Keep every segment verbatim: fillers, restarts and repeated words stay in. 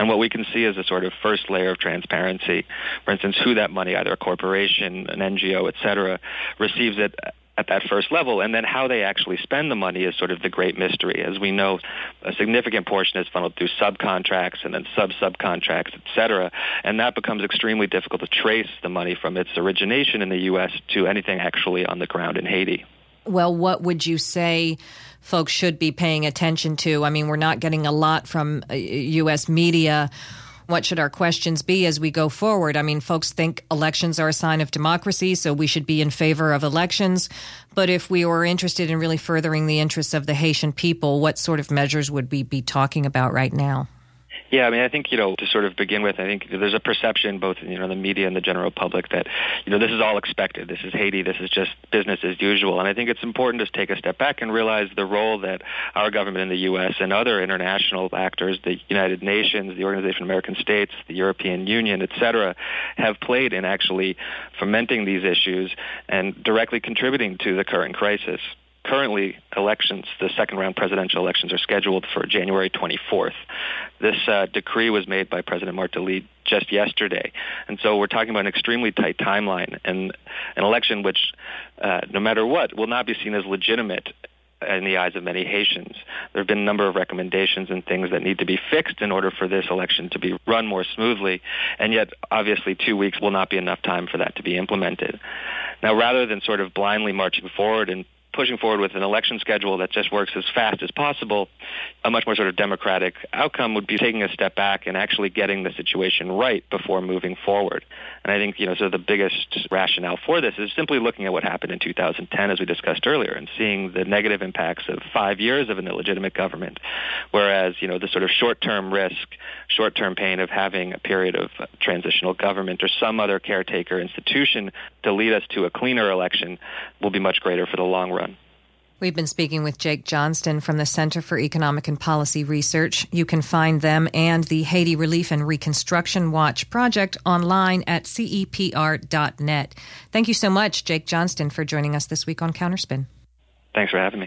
And what we can see is a sort of first layer of transparency. For instance, who that money, either a corporation, an N G O, et cetera, receives it at that first level, and then how they actually spend the money is sort of the great mystery. As we know, a significant portion is funneled through subcontracts and then sub-subcontracts, et cetera, and that becomes extremely difficult to trace the money from its origination in the U S to anything actually on the ground in Haiti. Well, what would you say folks should be paying attention to? I mean, we're not getting a lot from U S media. What should our questions be as we go forward? I mean, folks think elections are a sign of democracy, so we should be in favor of elections. But if we were interested in really furthering the interests of the Haitian people, what sort of measures would we be talking about right now? Yeah, I mean, I think, you know, to sort of begin with, I think there's a perception both, you know, in the media and the general public that, you know, this is all expected. This is Haiti. This is just business as usual. And I think it's important to take a step back and realize the role that our government in the U S and other international actors, the United Nations, the Organization of American States, the European Union, et cetera, have played in actually fomenting these issues and directly contributing to the current crisis. Currently, elections, the second-round presidential elections, are scheduled for January twenty-fourth. This uh, decree was made by President Martelly just yesterday. And so we're talking about an extremely tight timeline and an election which, uh, no matter what, will not be seen as legitimate in the eyes of many Haitians. There have been a number of recommendations and things that need to be fixed in order for this election to be run more smoothly, and yet, obviously, two weeks will not be enough time for that to be implemented. Now, rather than sort of blindly marching forward and pushing forward with an election schedule that just works as fast as possible, a much more sort of democratic outcome would be taking a step back and actually getting the situation right before moving forward. And I think, you know, so the biggest rationale for this is simply looking at what happened in two thousand ten, as we discussed earlier, and seeing the negative impacts of five years of an illegitimate government, whereas, you know, the sort of short-term risk, short-term pain of having a period of transitional government or some other caretaker institution to lead us to a cleaner election will be much greater for the long run. We've been speaking with Jake Johnston from the Center for Economic and Policy Research. You can find them and the Haiti Relief and Reconstruction Watch project online at C E P R dot net. Thank you so much, Jake Johnston, for joining us this week on Counterspin. Thanks for having me.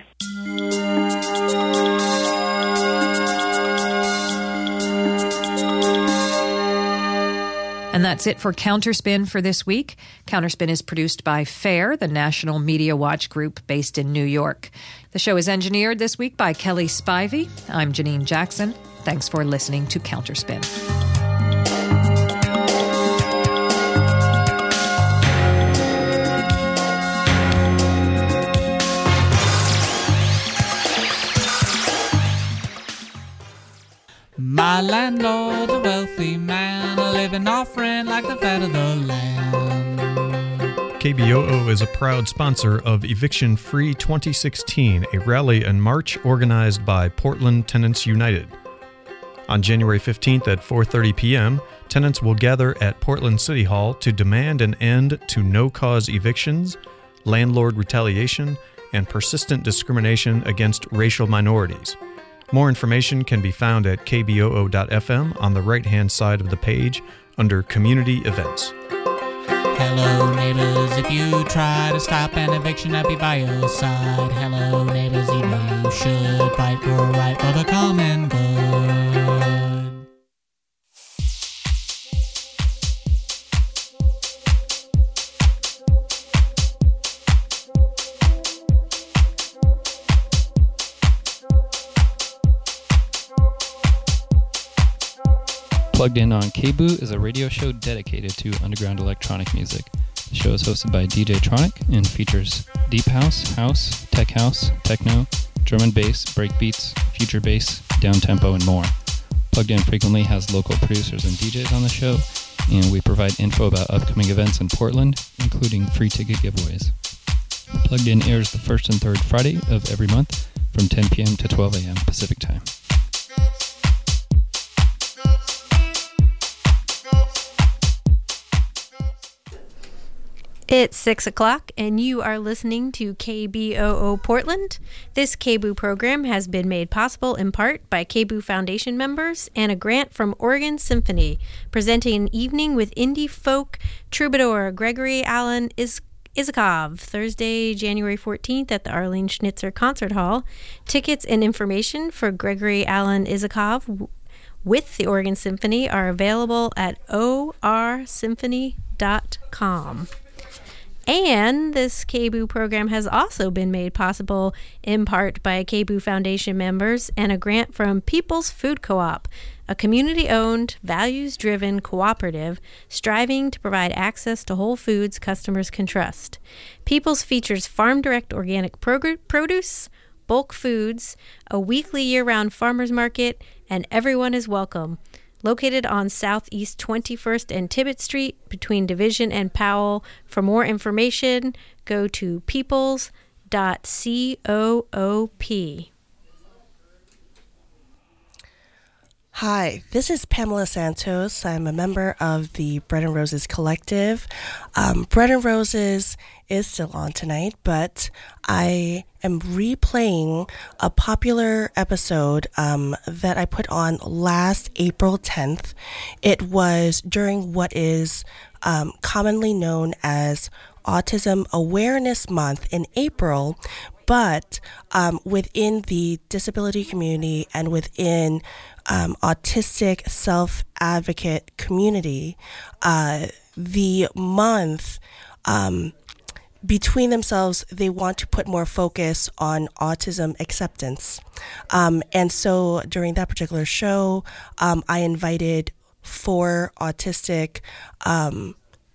And that's it for Counterspin for this week. Counterspin is produced by FAIR, the National Media Watch Group based in New York. The show is engineered this week by Kelly Spivey. I'm Janine Jackson. Thanks for listening to Counterspin. My landlord's a wealthy man, living off rent like the fat of the land. K B O O is a proud sponsor of Eviction Free twenty sixteen, a rally and march organized by Portland Tenants United. On January fifteenth at four thirty p.m., tenants will gather at Portland City Hall to demand an end to no-cause evictions, landlord retaliation, and persistent discrimination against racial minorities. More information can be found at k b o o dot f m on the right-hand side of the page under Community Events. Hello neighbors, if you try to stop an eviction, I'll be by your side. Hello neighbors, you know you should fight for a right for the common good. Plugged In on K B O O is a radio show dedicated to underground electronic music. The show is hosted by D J Tronic and features deep house, house, tech house, techno, drum and bass, breakbeats, future bass, downtempo, and more. Plugged In frequently has local producers and D Js on the show, and we provide info about upcoming events in Portland, including free ticket giveaways. Plugged In airs the first and third Friday of every month from ten p.m. to twelve a.m. Pacific Time. It's six o'clock, and you are listening to K B O O Portland. This K B O O program has been made possible in part by K B O O Foundation members and a grant from Oregon Symphony, presenting an evening with indie folk troubadour Gregory Alan Is- Isakov, Thursday, January fourteenth at the Arlene Schnitzer Concert Hall. Tickets and information for Gregory Alan Isakov with the Oregon Symphony are available at o r symphony dot com. And this K B O O program has also been made possible in part by K B O O Foundation members and a grant from People's Food Co-op, a community-owned, values-driven cooperative striving to provide access to whole foods customers can trust. People's features farm-direct organic prog- produce, bulk foods, a weekly year-round farmers market, and everyone is welcome. Located on Southeast twenty-first and Tibbet Street between Division and Powell. For more information, go to peoples dot coop. Hi, this is Pamela Santos. I'm a member of the Bread and Roses Collective. Um, Bread and Roses is still on tonight, but I am replaying a popular episode um, that I put on last April tenth. It was during what is um, commonly known as Autism Awareness Month in April, but um, within the disability community and within um, autistic self-advocate community, uh, the month, um, between themselves, they want to put more focus on autism acceptance. Um, and so during that particular show, um, I invited four autistic um,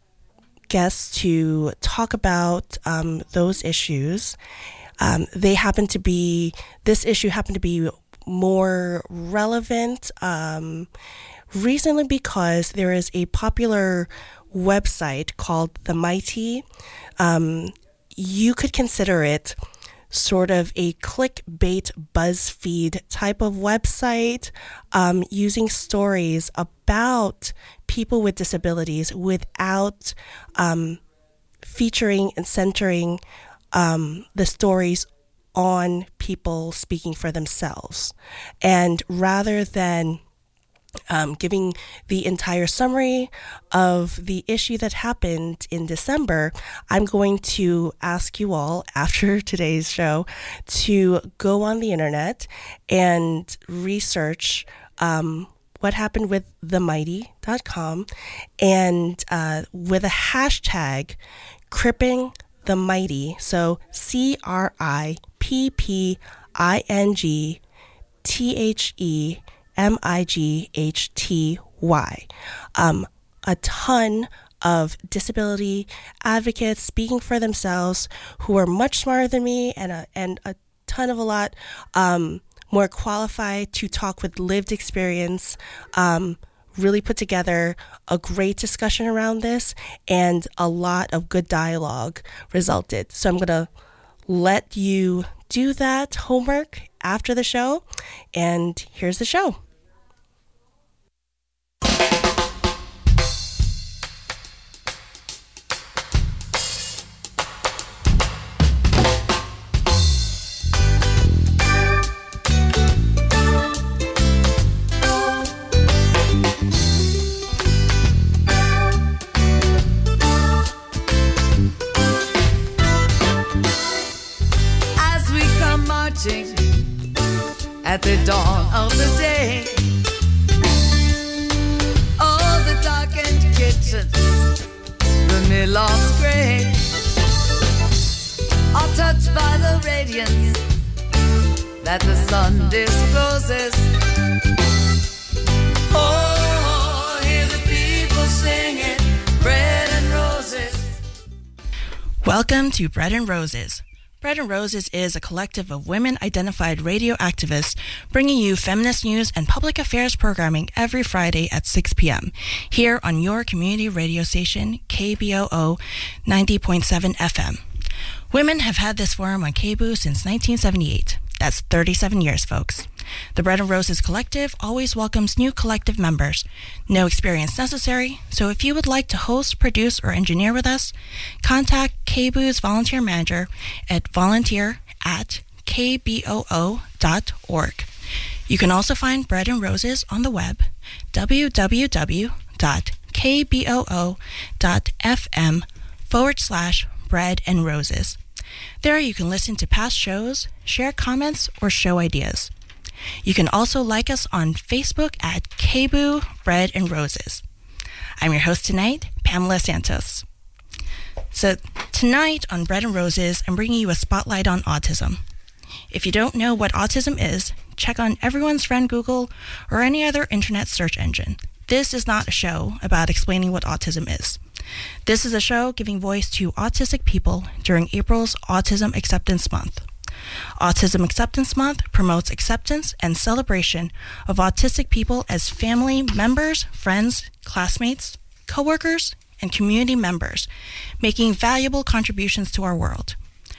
guests to talk about um, those issues. Um, they happen to be, this issue happened to be more relevant um, recently because there is a popular website called The Mighty. Um, you could consider it sort of a clickbait BuzzFeed type of website um, using stories about people with disabilities without um, featuring and centering um, the stories on people speaking for themselves. And rather than Um, giving the entire summary of the issue that happened in December, I'm going to ask you all after today's show to go on the internet and research um, what happened with the mighty dot com and uh, with a hashtag Cripping the Mighty, so C R I P P I N G T H E M I G H T Y. Um, a ton of disability advocates speaking for themselves who are much smarter than me and a, and a ton of a lot um, more qualified to talk with lived experience, um, really put together a great discussion around this, and a lot of good dialogue resulted. So I'm going to let you do that homework after the show, and here's the show. At the dawn of the day, all the darkened kitchens, the millofts gray, are touched by the radiance that the sun discloses. Oh, hear the people singing Bread and Roses. Welcome to Bread and Roses. Bread and Roses is a collective of women-identified radio activists bringing you feminist news and public affairs programming every Friday at six p.m. here on your community radio station, K B O O ninety point seven F M. Women have had this forum on K B O O since nineteen seventy-eight. That's thirty-seven years, folks. The Bread and Roses Collective always welcomes new collective members. No experience necessary, so if you would like to host, produce, or engineer with us, contact K B O O's volunteer manager at volunteer at k b o o dot org. You can also find Bread and Roses on the web, w w w dot k b o o dot f m forward slash bread and roses. There you can listen to past shows, share comments, or show ideas. You can also like us on Facebook at K B O O Bread and Roses. I'm your host tonight, Pamela Santos. So tonight on Bread and Roses, I'm bringing you a spotlight on autism. If you don't know what autism is, check on Everyone's Friend Google or any other internet search engine. This is not a show about explaining what autism is. This is a show giving voice to autistic people during April's Autism Acceptance Month. Autism Acceptance Month promotes acceptance and celebration of autistic people as family members, friends, classmates, coworkers, and community members, making valuable contributions to our world.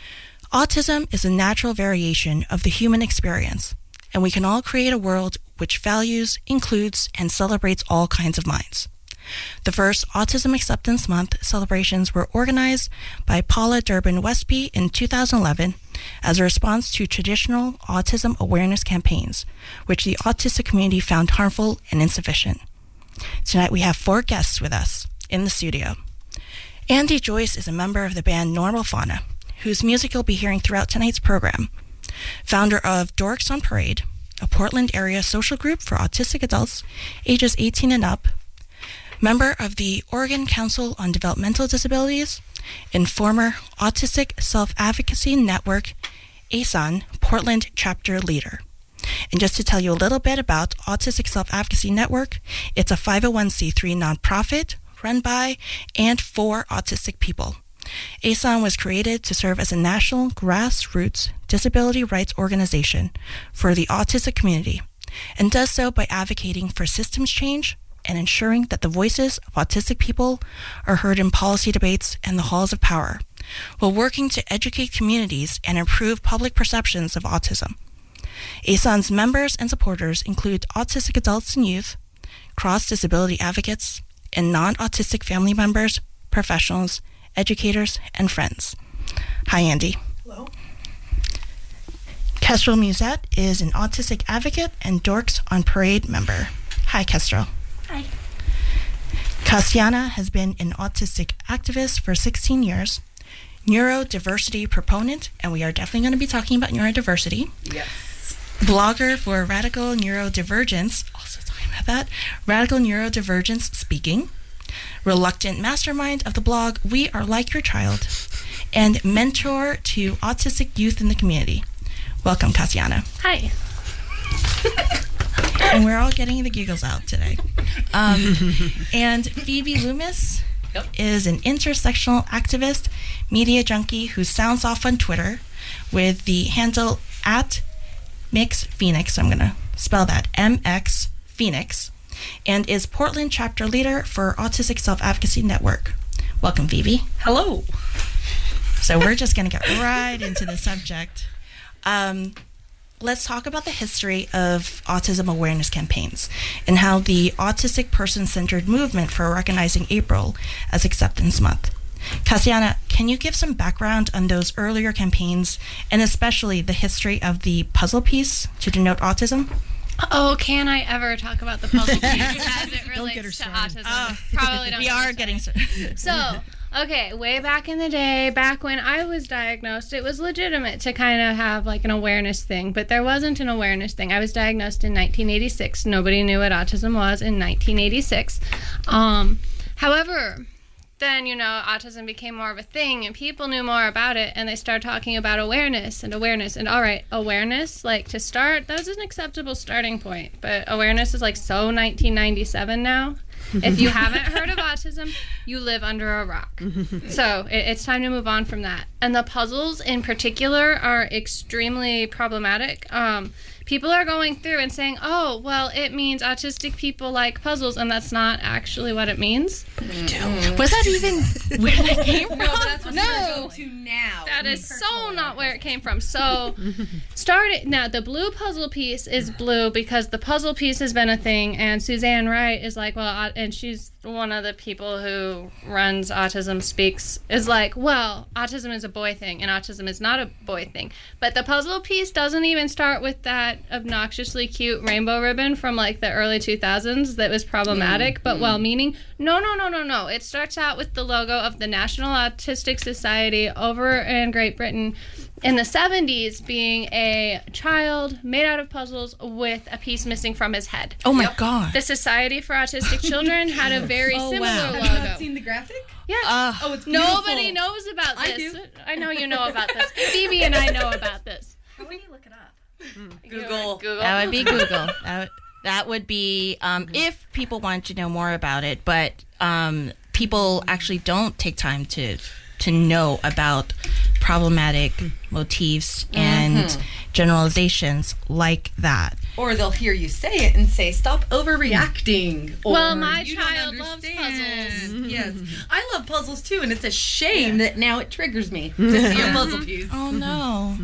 Autism is a natural variation of the human experience, and we can all create a world which values, includes, and celebrates all kinds of minds. The first Autism Acceptance Month celebrations were organized by Paula Durbin Westby in two thousand eleven as a response to traditional autism awareness campaigns, which the autistic community found harmful and insufficient. Tonight we have four guests with us in the studio. Andy Joyce is a member of the band Normal Fauna, whose music you'll be hearing throughout tonight's program. Founder of Dorks on Parade, a Portland area social group for autistic adults ages eighteen and up, member of the Oregon Council on Developmental Disabilities, and former Autistic Self-Advocacy Network, A S O N, Portland chapter leader. And just to tell you a little bit about Autistic Self-Advocacy Network, it's a five oh one c three nonprofit run by and for autistic people. A S O N was created to serve as a national grassroots disability rights organization for the autistic community, and does so by advocating for systems change and ensuring that the voices of autistic people are heard in policy debates and the halls of power, while working to educate communities and improve public perceptions of autism. A S O N's members and supporters include autistic adults and youth, cross-disability advocates, and non-autistic family members, professionals, educators, and friends. Hi, Andy. Hello. Kestrel Musette is an autistic advocate and Dorks on Parade member. Hi, Kestrel. Hi. Cassiana has been an autistic activist for sixteen years, neurodiversity proponent, and we are definitely going to be talking about neurodiversity. Yes. Blogger for Radical Neurodivergence, also talking about that, Radical Neurodivergence Speaking, reluctant mastermind of the blog We Are Like Your Child, and mentor to autistic youth in the community. Welcome, Cassiana. Hi. And we're all getting the giggles out today. Um, and Phoebe Loomis yep. is an intersectional activist, media junkie who sounds off on Twitter with the handle at Mix Phoenix. I'm going to spell that M X Phoenix, and is Portland chapter leader for Autistic Self-Advocacy Network. Welcome, Phoebe. Hello. So we're just going to get right into the subject. Um, let's talk about the history of autism awareness campaigns and how the Autistic Person-Centered Movement for recognizing April as Acceptance Month. Cassiana, can you give some background on those earlier campaigns and especially the history of the puzzle piece to denote autism? Oh, can I ever talk about the puzzle piece as it relates to autism? Oh, Probably don't. We are getting started. So, okay, way back in the day, back when I was diagnosed, it was legitimate to kind of have like an awareness thing, but there wasn't an awareness thing. I was diagnosed in nineteen eighty-six. Nobody knew what autism was in nineteen eighty-six. Um, however, then, you know, autism became more of a thing and people knew more about it and they started talking about awareness and awareness. And all right, awareness, like to start, that was an acceptable starting point. But awareness is like so nineteen ninety-seven now. If you haven't heard of autism, you live under a rock. So it, it's time to move on from that. And the puzzles in particular are extremely problematic. Um, people are going through and saying, oh, well, it means autistic people like puzzles, and that's not actually what it means. Mm. Was that even where that came from? No, but that's what No. we're going to now. That is so not where it came from. So, started now. The blue puzzle piece is blue because the puzzle piece has been a thing, and Suzanne Wright is like, well, uh, and she's one of the people who runs Autism Speaks, is like, well, autism is a boy thing, and autism is not a boy thing. But the puzzle piece doesn't even start with that that obnoxiously cute rainbow ribbon from like the early two thousands that was problematic mm, but mm. well-meaning. No, no, no, no, no. It starts out with the logo of the National Autistic Society over in Great Britain in the seventies being a child made out of puzzles with a piece missing from his head. Oh my yep. God. The Society for Autistic Children had a very oh, similar wow. logo. Have you not seen the graphic? Yeah. Uh, oh, it's beautiful. Nobody knows about this. I do. I know you know about this. Phoebe and I know about this. How would you look it up? Mm. Google. Google. That would be Google. That would, that would be um, mm-hmm. if people want to know more about it. But um, people actually don't take time to to know about problematic motifs and mm-hmm. generalizations like that. Or they'll hear you say it and say, stop overreacting. Or, well, my you child loves puzzles. Yes. I love puzzles too, and it's a shame yeah. that now it triggers me to see a puzzle piece. Oh, no.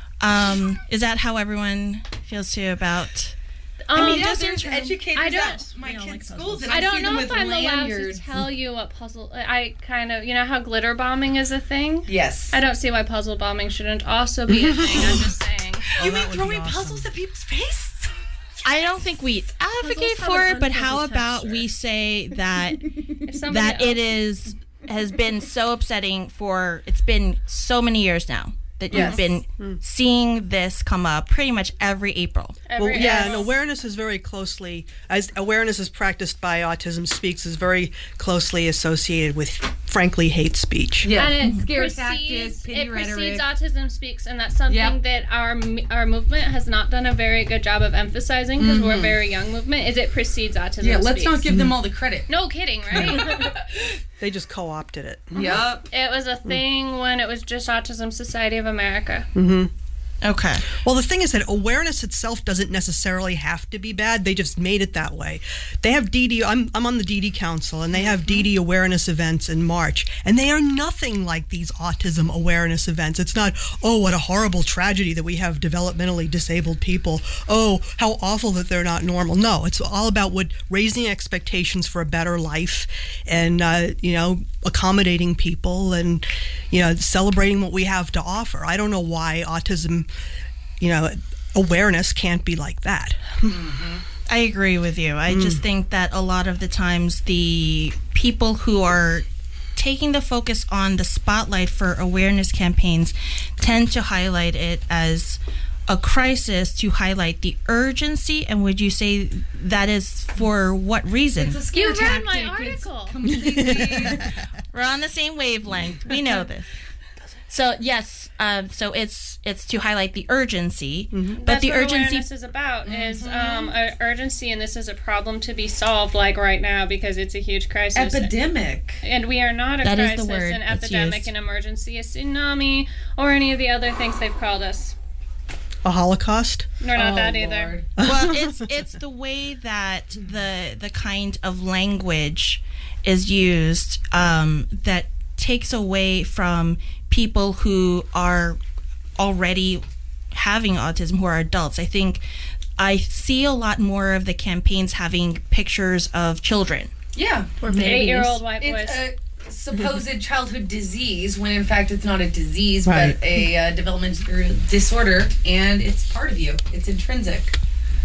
Um, is that how everyone feels too about... Um, I mean, yeah, there's educators I don't, at my kids' like schools, and I, I don't see know them if with I'm lanyards. allowed to tell you what puzzle. I kind of, you know how glitter bombing is a thing. Yes. I don't see why puzzle bombing shouldn't also be a thing. I'm just saying. Oh, you mean throwing awesome. puzzles at people's face? I don't think we advocate for it, but how about texture. we say that that else. it is has been so upsetting for it's been so many years now. That yes. you've been mm. seeing this come up pretty much every April. Every well, yeah, April. And awareness is very closely, as awareness is practiced by Autism Speaks, is very closely associated with, frankly, hate speech. Yeah, and it mm-hmm. precedes, tactics, it precedes Autism Speaks, and that's something yep. that our our movement has not done a very good job of emphasizing because mm-hmm. we're a very young movement. Is it precedes Autism yeah, Speaks? Yeah, let's not give them all the credit. No kidding, right? They just co-opted it. Yep. It was a thing mm. when it was just Autism Society of America. Mm-hmm. Okay. Well, the thing is that awareness itself doesn't necessarily have to be bad. They just made it that way. They have D D. I'm I'm on the D D Council, and they have D D awareness events in March, and they are nothing like these autism awareness events. It's not, oh, what a horrible tragedy that we have developmentally disabled people. Oh, how awful that they're not normal. No, it's all about what raising expectations for a better life, and uh, you know, accommodating people, and you know, celebrating what we have to offer. I don't know why autism, you know, awareness can't be like that. Mm-hmm. I agree with you. I mm. just think that a lot of the times the people who are taking the focus on the spotlight for awareness campaigns tend to highlight it as a crisis to highlight the urgency. And would you say that is for what reason? It's a scare you read my article. We're on the same wavelength. We know this. So yes, um, so it's it's to highlight the urgency, mm-hmm. but That's the what urgency awareness is about mm-hmm. is um, a urgency, and this is a problem to be solved like right now because it's a huge crisis. Epidemic, and we are not a that crisis, is the word an epidemic, an emergency, a tsunami, or any of the other things they've called us. A Holocaust? No, not oh, that either. Lord. Well, it's it's the way that the the kind of language is used um, that takes away from people who are already having autism, who are adults. I think I see a lot more of the campaigns having pictures of children. Yeah. Or babies. Eight-year-old white boys. It's a supposed childhood disease when in fact it's not a disease, right. but a uh, developmental disorder, and it's part of you. It's intrinsic.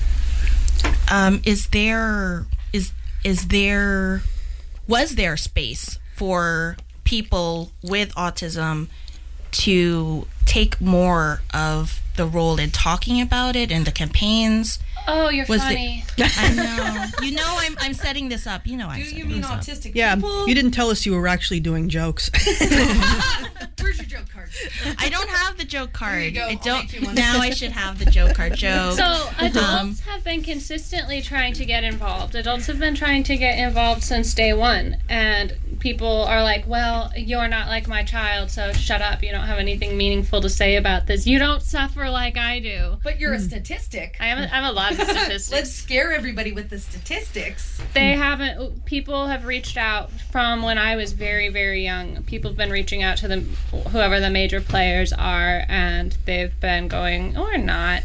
Um, is there is is there was there space for people with autism to take more of the role in talking about it in the campaigns? Oh, you're was funny. The, I know. You know, I'm I'm setting this up. You know, I'm Do you mean autistic up. Yeah, people? you didn't tell us you were actually doing jokes. Where's your joke card? I don't have the joke card. There you go. I I'll don't. make you one. Now I should have the joke card. Joke. So adults Um, have been consistently trying to get involved. Adults have been trying to get involved since day one, and people are like, well, you're not like my child, so shut up. You don't have anything meaningful to say about this. You don't suffer like I do. But you're a statistic. I am a, I'm a lot of statistics. Let's scare everybody with the statistics. They haven't, people have reached out from when I was very, very young. People have been reaching out to the, whoever the major players are, and they've been going, or not.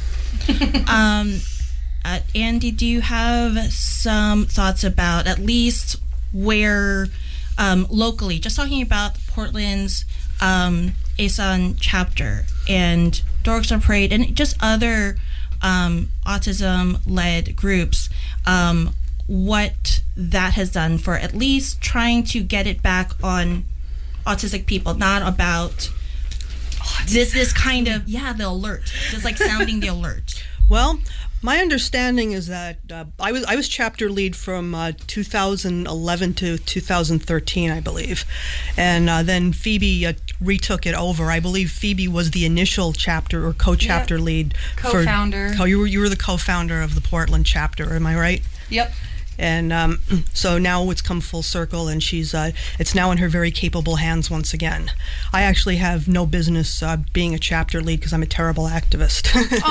um, uh, Andy, do you have some thoughts about at least where um, locally, just talking about Portland's um, A S O N chapter and Dogs on Parade and just other um, autism-led groups, um, what that has done for at least trying to get it back on autistic people, not about this this kind of, yeah, the alert, just like sounding the alert. Well, my understanding is that uh, I was I was chapter lead from uh, two thousand eleven to two thousand thirteen, I believe, and uh, then Phoebe uh, retook it over. I believe Phoebe was the initial chapter or co-chapter yep. lead. Co-founder. For, co- you were you were the co-founder of the Portland chapter. Am I right? Yep. And um, so now it's come full circle, and she's uh, it's now in her very capable hands once again. I actually have no business uh, being a chapter lead because I'm a terrible activist. Aww,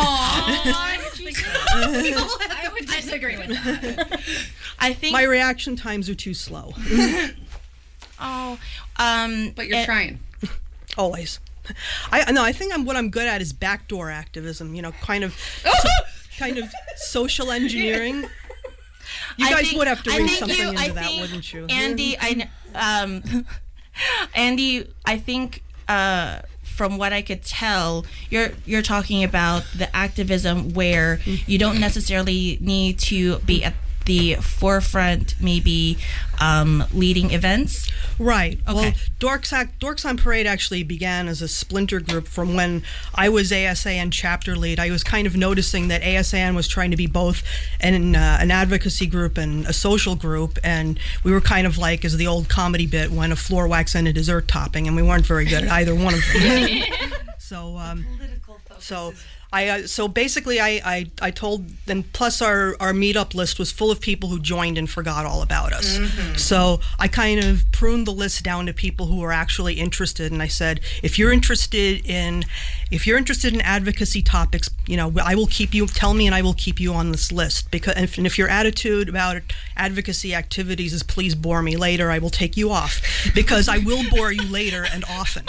I would disagree with that. I think my reaction times are too slow. oh, um, but you're it, trying. Always. I no, I think I'm what I'm good at is backdoor activism. You know, kind of, so, kind of social engineering. You I guys think, would have to read something you, into I that, wouldn't you? Andy, I, um, Andy, I think uh, from what I could tell, you're you're talking about the activism where you don't necessarily need to be at the forefront, maybe um, leading events. Right. Okay. Well, Dorks, Dorks on Parade actually began as a splinter group from when I was A S A N chapter lead. I was kind of noticing that A S A N was trying to be both an uh, an advocacy group and a social group, and we were kind of like, as the old comedy bit, when a floor wax and a dessert topping, and we weren't very good at either one of them. so, um, so. I uh, so basically I, I, I told them, plus our, our meetup list was full of people who joined and forgot all about us. Mm-hmm. So I kind of pruned the list down to people who were actually interested, and I said, if you're interested in if you're interested in advocacy topics, you know, I will keep you tell me and I will keep you on this list, because and if your attitude about advocacy activities is please bore me later, I will take you off, because I will bore you later and often.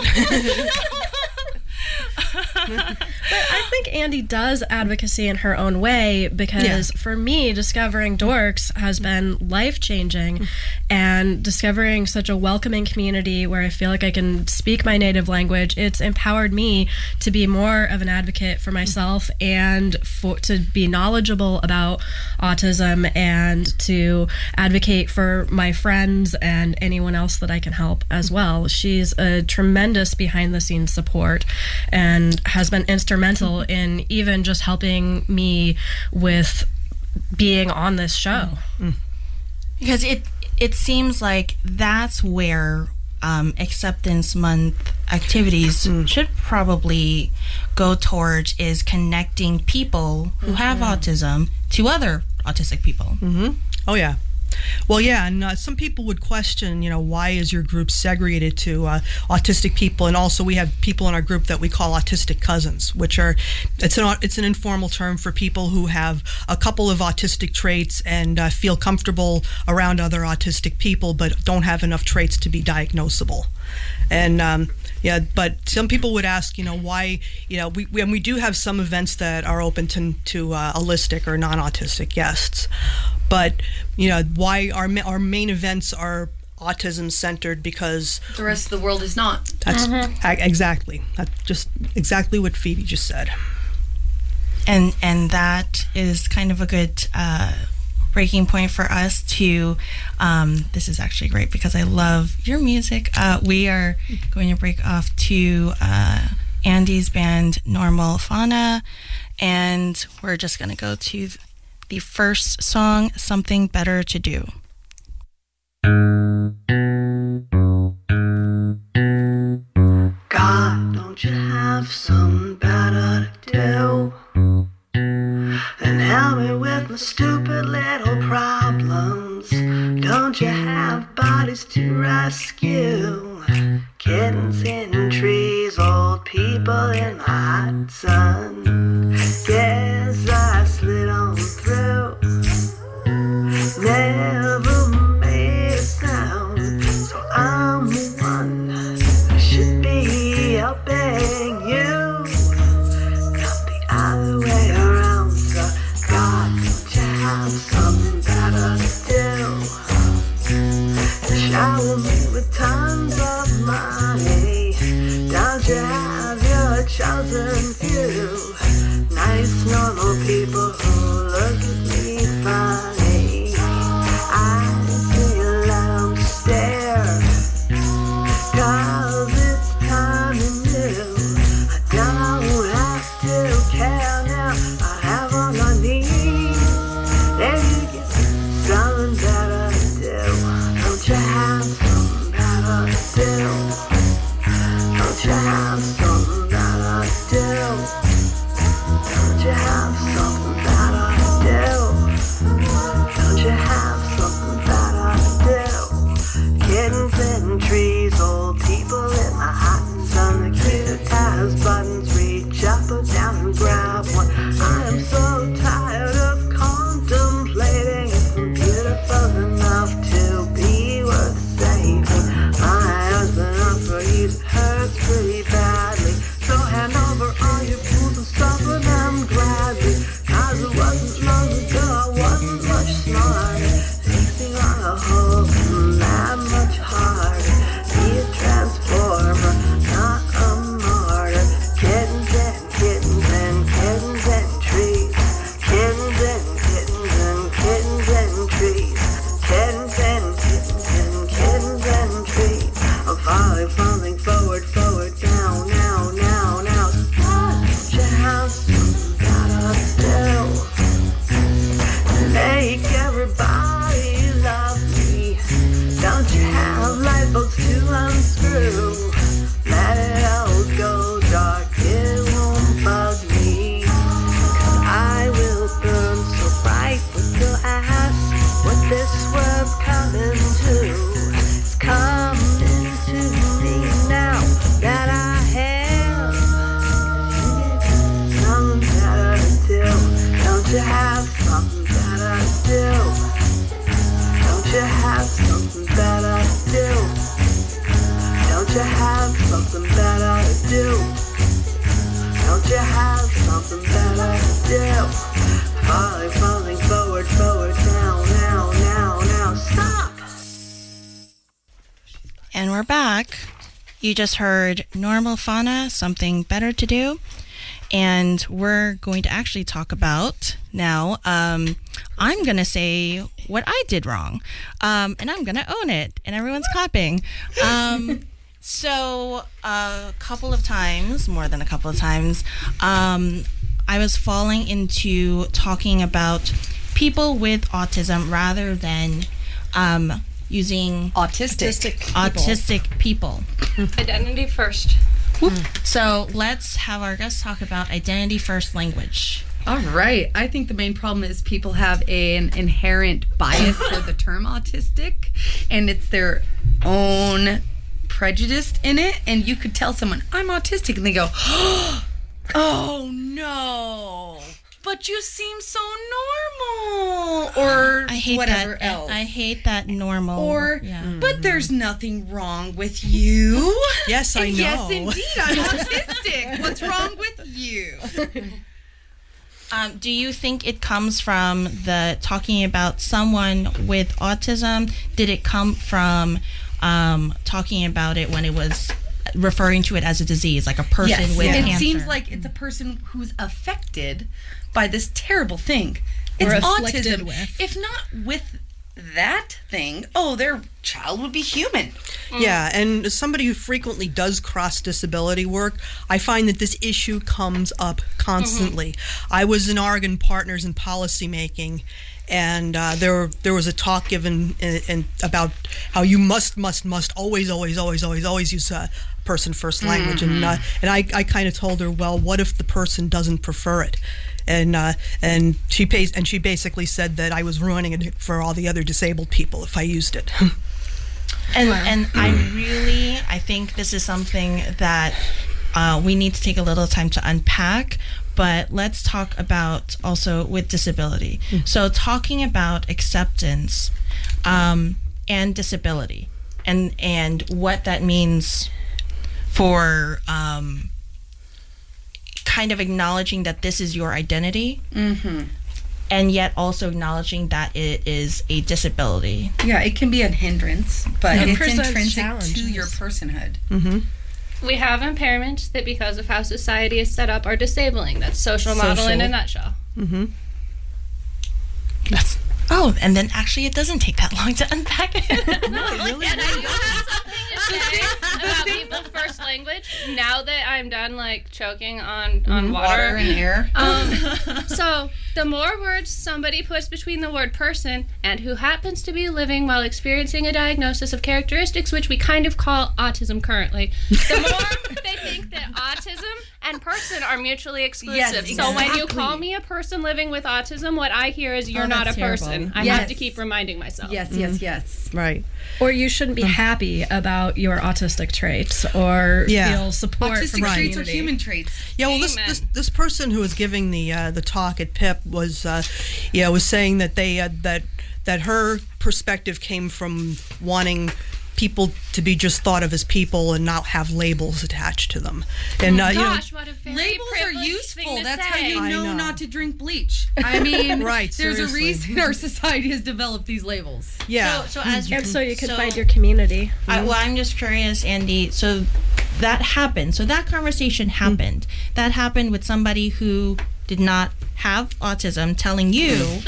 But I think Andy does advocacy in her own way, because yeah. for me, discovering Dorks has been life-changing, and discovering such a welcoming community where I feel like I can speak my native language, it's empowered me to be more of an advocate for myself and for, to be knowledgeable about autism and to advocate for my friends and anyone else that I can help as well. She's a tremendous behind-the-scenes support and has been instrumental in even just helping me with being on this show. Mm. Because it it seems like that's where um, Acceptance Month activities mm. should probably go towards, is connecting people who mm-hmm. have autism to other autistic people. Mm-hmm. Oh, yeah. Well, yeah, and uh, some people would question, you know, why is your group segregated to uh, autistic people? And also, we have people in our group that we call autistic cousins, which are it's an it's an informal term for people who have a couple of autistic traits and uh, feel comfortable around other autistic people, but don't have enough traits to be diagnosable. And um, yeah, but some people would ask, you know, why, you know, we, we and we do have some events that are open to to uh, allistic or non-autistic guests. But, you know, why our our main events are autism centered, because the rest of the world is not. That's mm-hmm. a- exactly. That's just exactly what Phoebe just said. And and that is kind of a good uh, breaking point for us to. Um, this is actually great because I love your music. Uh, we are going to break off to uh, Andy's band Normal Fauna, and we're just going to go to the first song, Something Better to Do. God, don't you have something better to do than help me with my stupid little problems? Don't you have bodies to rescue? Kittens in trees, old people in the hot sun. Yes, I slid on through, never made a sound, so I'm the one that should be helping you, not the other way around. So God, don't you have something better to do? Shower me with tons of money. Don't you have your chosen few? Nice just normal people who look at me funny. I see let them stare, 'cause it's kind of new. I don't have to care now. I have all I need. Then you get something better to do. Don't you have something better to do? Don't you have something better to do? Don't you have something better to do? Don't you have something better to do? Kittens and trees, old people in my hot sun, the cute as buttons, reach up or down and grab one. I am so tired of contemplating. It's beautiful enough to be worth saving. My husband up for he's hurt pretty badly. So hand over all your fools and suffer them gladly. 'Cause it wasn't long ago I wasn't much smarter. Facing on a whole that much harder. Be a transformer, not a martyr. Kittens and kittens and kittens and trees. Kittens and kittens and kittens and trees. Kittens and kittens and kittens and trees. I'm falling, falling forward, forward, now, now, now, now. Don't you have something better to do? Make everybody love me. Don't you have light bulbs to unscrew? Let it all go dark, it won't bug me. 'Cause I will burn so bright with your ass. What this world's coming to, it's coming to me now that I have something better to do. Don't you have something better to do? Don't you have something better to do? Don't you have something better to do? Don't you have something better to do? Falling, falling forward, forward, now, now, now, now, stop! And we're back. You just heard Normal Fauna, Something Better to Do. And we're going to actually talk about now, um, I'm going to say what I did wrong. Um, and I'm going to own it. And everyone's clapping. Um, so a couple of times, more than a couple of times, um, I was falling into talking about people with autism rather than um, using autistic autistic people. people. Identity first. So let's have our guests talk about identity first language. All right. I think the main problem is people have a, an inherent bias for the term autistic, and it's their own prejudice in it. And you could tell someone, I'm autistic, and they go, oh no, but you seem so normal, or I hate whatever that. else. I hate that normal. Or, yeah. but there's nothing wrong with you. Yes, I And know. yes, indeed, I'm autistic. What's wrong with you? Um, do you think it comes from the talking about someone with autism? Did it come from um, talking about it when it was referring to it as a disease, like a person yes. with it cancer? It seems like it's a person who's affected by this terrible thing. It's Or afflicted autism. with. If not with that thing, oh, their child would be human. Yeah, and as somebody who frequently does cross disability work, I find that this issue comes up constantly. Mm-hmm. I was in Oregon Partners in Policymaking, and uh, there there was a talk given in, in, about how you must must must always always always always always use a person first language, mm-hmm. and uh, and I, I kind of told her, well, what if the person doesn't prefer it? And uh, and she pays, and she basically said that I was ruining it for all the other disabled people if I used it. And and I really, I think this is something that uh, we need to take a little time to unpack. But let's talk about also with disability. Mm. So talking about acceptance um, and disability, and and what that means for um, kind of acknowledging that this is your identity. Mm-hmm. And yet also acknowledging that it is a disability. Yeah, it can be a hindrance, but It it's presents intrinsic challenges. to your personhood. Mm-hmm. We have impairments that, because of how society is set up, are disabling. That's social, social. model in a nutshell. Mm-hmm. That's oh, and then actually it doesn't take that long to unpack it. No, really. And I do have something to say about people's first language. Now that I'm done, like, choking on, on mm-hmm. water. Water and air. Um, so, the more words somebody puts between the word person and who happens to be living while experiencing a diagnosis of characteristics, which we kind of call autism currently, the more they think that autism and person are mutually exclusive. Yes, so exactly. when you call me a person living with autism, what I hear is you're oh, not a terrible. person. I yes. have to keep reminding myself. Yes, yes, mm-hmm. yes. Right. Or you shouldn't be happy about your autistic traits or yeah. feel support autistic from the traits community. or human traits. Yeah, well, this, this this person who was giving the uh, the talk at P I P was, uh, yeah, was saying that they uh, that that her perspective came from wanting people to be just thought of as people and not have labels attached to them. And oh uh, gosh, you know, what a very labels are privileged useful. thing to That's say. how you know, know not to drink bleach. I mean, right, there's seriously. a reason our society has developed these labels. Yeah. So, so as and so you can so, find your community. I, well, I'm just curious, Andy. So that happened. So that conversation happened. Mm. That happened with somebody who did not have autism telling you.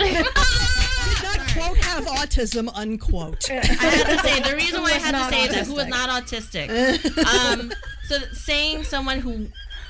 Quote, have autism, unquote. I had to say, the reason why I had to say that who was not autistic. Um, so saying someone who,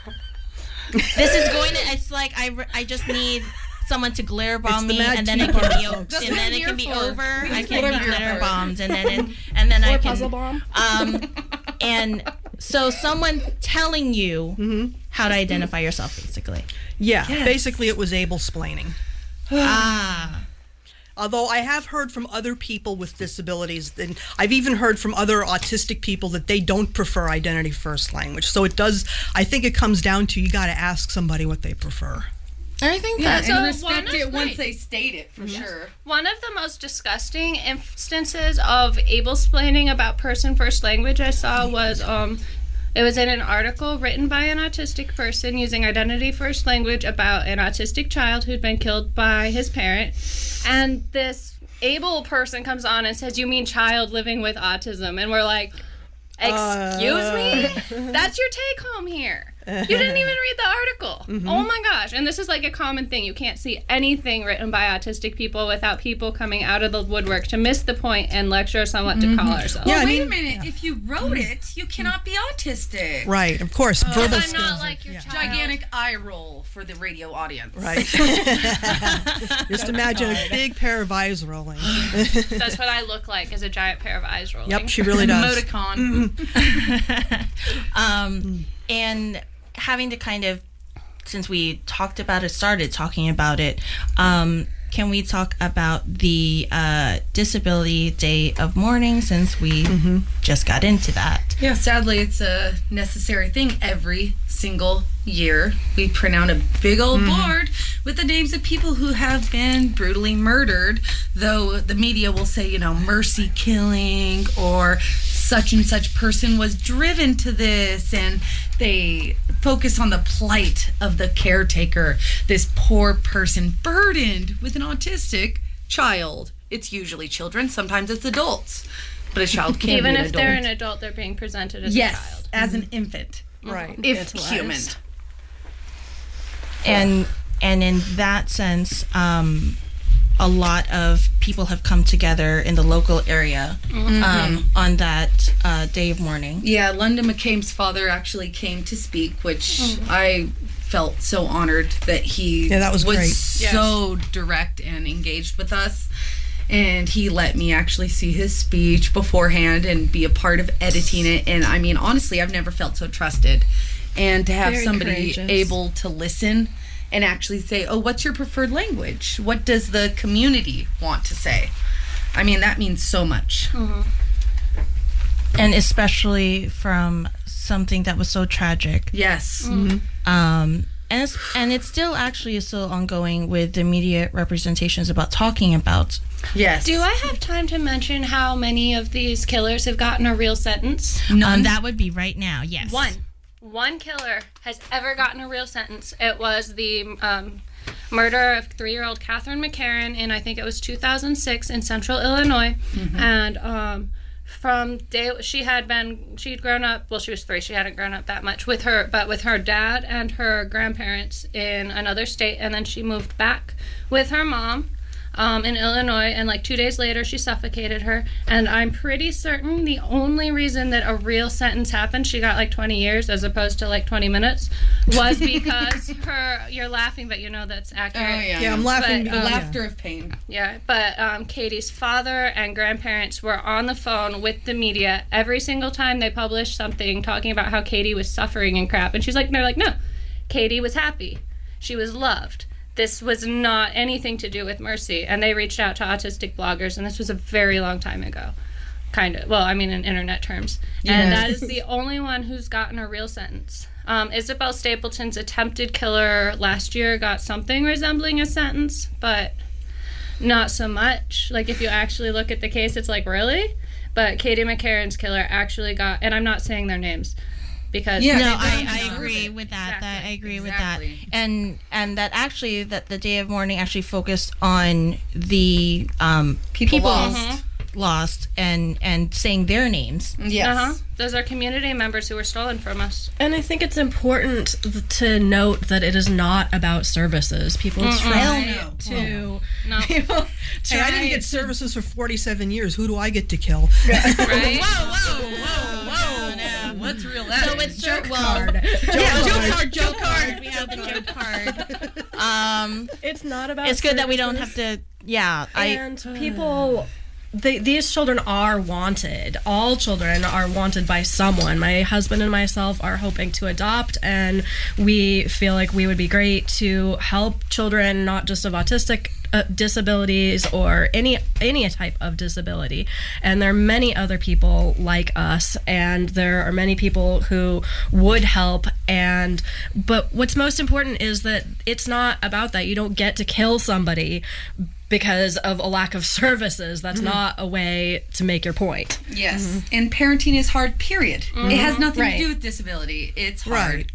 this is going to, it's like I, I just need someone to glitter bomb me, and then it can be, o- and then it can be over. I can be glitter bombed, and then it, and then I can. Puzzle bomb. Um, and so someone telling you mm-hmm. how to identify yourself, basically. Yeah, yes. Basically it was able-splaining. ah. Although I have heard from other people with disabilities, and I've even heard from other autistic people that they don't prefer identity first language. So it does, I think it comes down to you got to ask somebody what they prefer. I think yeah, that and so respect it once right. they state it, for mm-hmm. sure. One of the most disgusting instances of able-splaining about person first language I saw was um, it was in an article written by an autistic person using identity first language about an autistic child who'd been killed by his parent. And this able person comes on and says, "You mean child living with autism?" And we're like, excuse uh, me? That's your take home here. You didn't even read the article. Mm-hmm. Oh my gosh. And this is like a common thing. You can't see anything written by autistic people without people coming out of the woodwork to miss the point and lecture us on what mm-hmm. to call ourselves. Well, yeah, wait I mean, a minute. Yeah. If you wrote it, you cannot be autistic. Right, of course. Uh, verbal I'm skills. not like your yeah. child. Gigantic eye roll for the radio audience. Right. Just imagine a big pair of eyes rolling. That's what I look like, is a giant pair of eyes rolling. Yep, she really does. Emoticon. Mm-hmm. um, and having to kind of, since we talked about it, started talking about it, um, can we talk about the uh, Disability Day of Mourning, since we mm-hmm. just got into that? Yeah, sadly, it's a necessary thing every single year. We print out a big old mm-hmm. board with the names of people who have been brutally murdered, though the media will say, you know, mercy killing, or such and such person was driven to this, and they focus on the plight of the caretaker, this poor person burdened with an autistic child. It's usually children, sometimes it's adults, but a child can't even be an if adult. they're an adult, they're being presented as yes, a child. as mm-hmm. an infant, right? If human. And and in that sense, um, a lot of people have come together in the local area mm-hmm. um, on that uh, day of mourning. Yeah, London McCabe's father actually came to speak, which mm-hmm. I felt so honored that he yeah, that was, was great. so yes. direct and engaged with us. And he let me actually see his speech beforehand and be a part of editing it. And I mean, honestly, I've never felt so trusted. And to have Very somebody courageous. able to listen and actually say, oh, what's your preferred language? What does the community want to say? I mean, that means so much. Mm-hmm. And especially from something that was so tragic. Yes. Mm-hmm. Um, and, it's, and it still actually is still ongoing with the media representations about talking about. Yes. Do I have time to mention how many of these killers have gotten a real sentence? None. Um, that would be right now, yes. One. One killer has ever gotten a real sentence. It was the um, murder of three-year-old Catherine McCarran in, I think it was two thousand six, in central Illinois. Mm-hmm. And um, from day she had been she'd grown up well she was three she hadn't grown up that much with her but with her dad and her grandparents in another state, and then she moved back with her mom um, in Illinois, and like two days later she suffocated her. And I'm pretty certain the only reason that a real sentence happened, she got like twenty years as opposed to like twenty minutes, was because her you're laughing but you know that's accurate. Oh yeah, yeah I'm laughing. But, the um, laughter of pain. Yeah, but um, Katie's father and grandparents were on the phone with the media every single time they published something talking about how Katie was suffering and crap. And she's like, they're like, no, Katie was happy. She was loved. This was not anything to do with Mercy. And they reached out to autistic bloggers, and this was a very long time ago. Kind of. Well, I mean, in internet terms. Yeah. And that is the only one who's gotten a real sentence. Um, Isabel Stapleton's attempted killer last year got something resembling a sentence, but not so much. Like, if you actually look at the case, it's like, really? But Katie McCarran's killer actually got, and I'm not saying their names, because yeah, no, I, I agree with that. Exactly. That I agree Exactly. with that, and and that actually that the day of mourning actually focused on the um, People people, lost. lost, lost, and and saying their names. Yes. Uh-huh. Those are community members who were stolen from us. And I think it's important to note that it is not about services. People Mm-mm. try No. to No. people Hey, I didn't try get to- services for forty-seven years. Who do I get to kill? Right? Whoa, whoa, whoa, whoa! Yeah, what's real that So is? it's Joke well, card. yeah, joke card, joke card. We have the joke card. Um, It's not about. it's good that we don't services. have to. Yeah, I. And people, they, these children are wanted. All children are wanted by someone. My husband and myself are hoping to adopt, and we feel like we would be great to help children, not just of autistic uh, disabilities or any any type of disability. And there are many other people like us, and there are many people who would help. And but what's most important is that it's not about that. You don't get to kill somebody because of a lack of services. That's mm-hmm. not a way to make your point. Yes. Mm-hmm. And parenting is hard, period. Mm-hmm. It has nothing Right. to do with disability. It's hard. Right.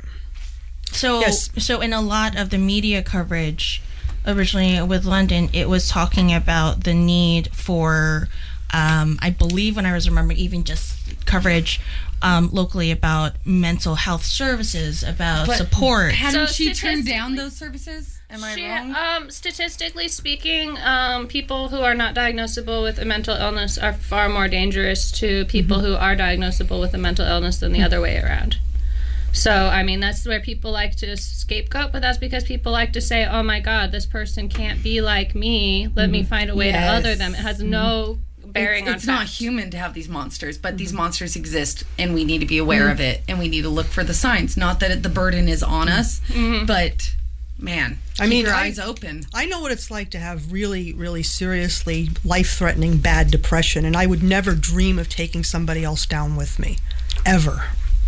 So, Yes. so in a lot of the media coverage, originally with London, it was talking about the need for, um, I believe when I was remembering, even just coverage um, locally about mental health services, about But support. Hadn't So she turned down statistically- those services? Am I She- wrong? Um, statistically speaking, um, people who are not diagnosable with a mental illness are far more dangerous to people Mm-hmm. who are diagnosable with a mental illness than the other way around. So, I mean, that's where people like to scapegoat, but that's because people like to say, oh my God, this person can't be like me. Let me find a way to other them. It has no bearing it's, on it's not facts. human to have these monsters, but these monsters exist, and we need to be aware of it, and we need to look for the signs. Not that it, the burden is on us, but man, I keep mean, your I- eyes open. I know what it's like to have really, really seriously life-threatening bad depression, and I would never dream of taking somebody else down with me, ever.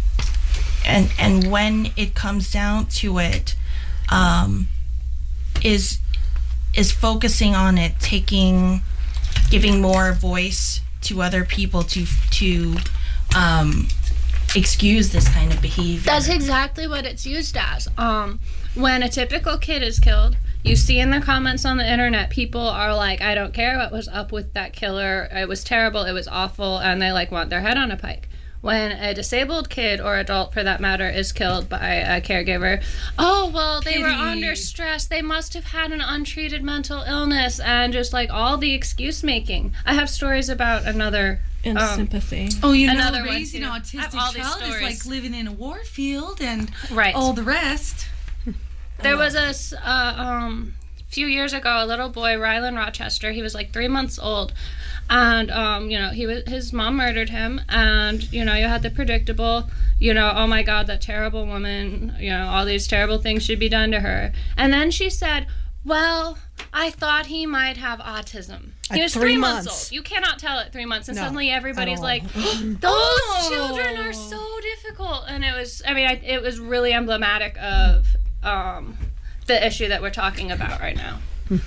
and and when it comes down to it, um, is is focusing on it, taking, giving more voice to other people to to um, excuse this kind of behavior. That's exactly what it's used as. Um, when a typical kid is killed, you see in the comments on the internet, people are like, I don't care what was up with that killer. It was terrible. It was awful. And they like want their head on a pike. When a disabled kid or adult, for that matter, is killed by a caregiver, oh, well, they were Pity. under stress. They must have had an untreated mental illness, and just like all the excuse making. I have stories about another. And um, sympathy. Oh, you know, Another one, raising too. an I have autistic all these child is stories. like living in a war field and Right. all the rest. There was a s- uh, um, few years ago, a little boy, Rylan Rochester. He was like three months old, and um, you know, he was his mom murdered him, and you know, you had the predictable, you know, oh my God, that terrible woman, you know, all these terrible things should be done to her. And then she said, well, I thought he might have autism. He At was three three months. months. old. You cannot tell at three months, and No, suddenly everybody's at all. like, those children are so difficult. And it was, I mean, I, it was really emblematic of um, the issue that we're talking about right now.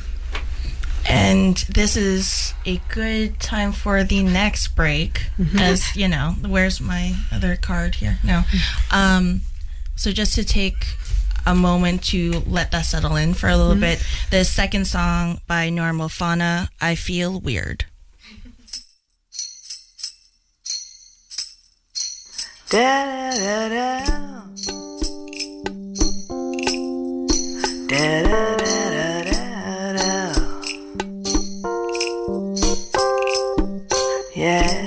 And this is a good time for the next break, as you know, where's my other card here? No. Um, so just to take a moment to let that settle in for a little bit, the second song by Normal Fauna, I Feel Weird. Da da da da. Da da da da da. Yeah.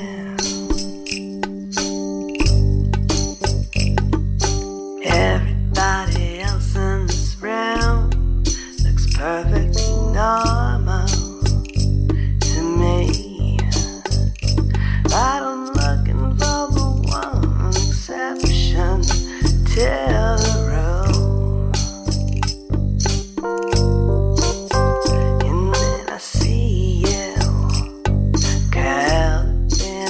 Everybody else in this room looks perfectly normal to me. But I'm looking for the one exception to the rule. And then I see you curled in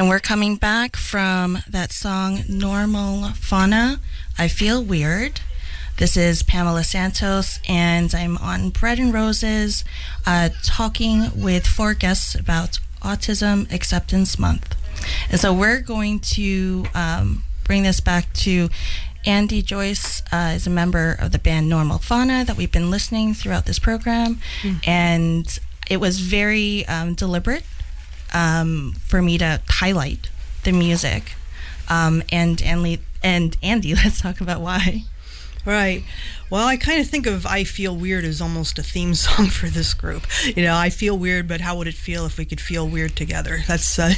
And we're coming back from that song, Normal Fauna, I Feel Weird. This is Pamela Santos, and I'm on Bread and Roses uh, talking with four guests about Autism Acceptance Month. And so we're going to um, bring this back to Andy Joyce uh, is a member of the band Normal Fauna that we've been listening throughout this program. Mm. And it was very um, deliberate um, for me to highlight the music. Um, and, and, and Andy, let's talk about why. Right. Well, I kind of think of I Feel Weird as almost a theme song for this group. You know, I feel weird, but how would it feel if we could feel weird together? That's... Uh